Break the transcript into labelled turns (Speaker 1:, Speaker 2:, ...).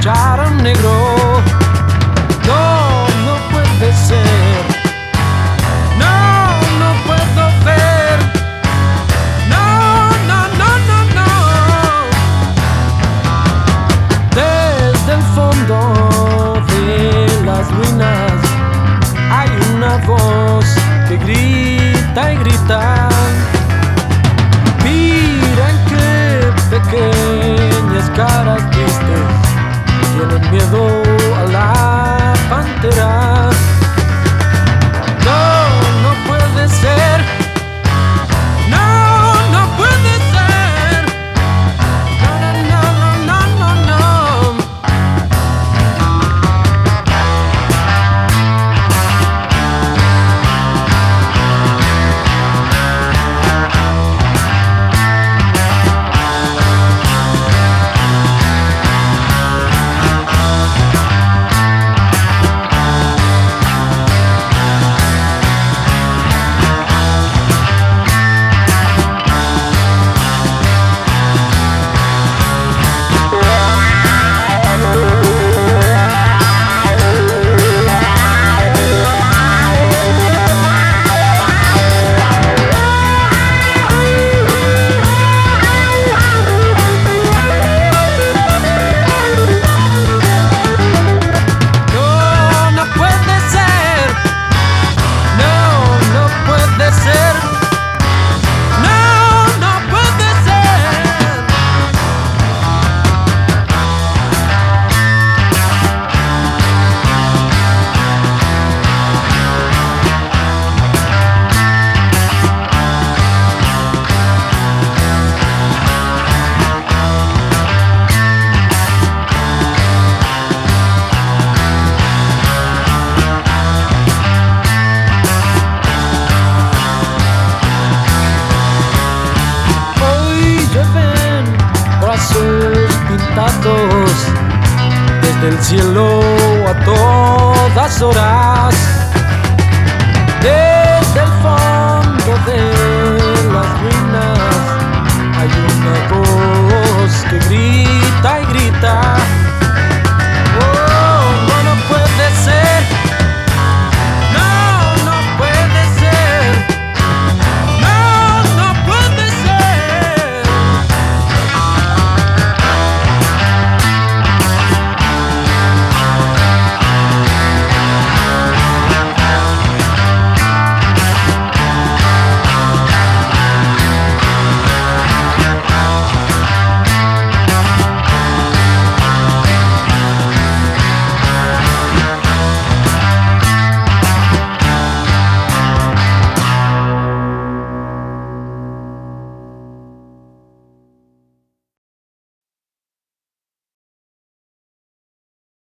Speaker 1: escucharon, negro. No, no puede ser. No, no puedo ver. No, no, no, no, no. Desde el fondo de las ruinas hay una voz que grita y grita. Miren qué pequeñas caras tristes tienen miedo a la pantera. No, no puede ser. No, no puede ser. No, no, no, no, no, no, no. Desde el cielo a todas horas, desde el fondo de las ruinas hay una voz que grita y grita.